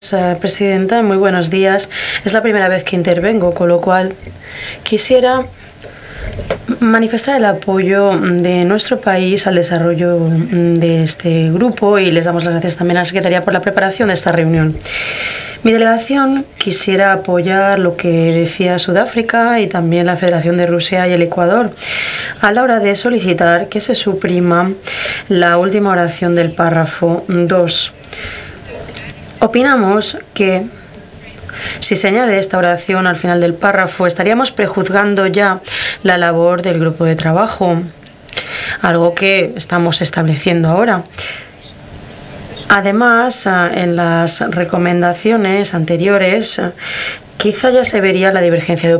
Presidenta, muy buenos días. Es la primera vez que intervengo, con lo cual quisiera manifestar el apoyo de nuestro país al desarrollo de este grupo y les damos las gracias también a la Secretaría por la preparación de esta reunión. Mi delegación quisiera apoyar lo que decía Sudáfrica y también la Federación de Rusia y el Ecuador a la hora de solicitar que se suprima la última oración del párrafo 2. Opinamos que si se añade esta oración al final del párrafo, estaríamos prejuzgando ya la labor del grupo de trabajo, algo que estamos estableciendo ahora. Además, en las recomendaciones anteriores, quizá ya se vería la divergencia de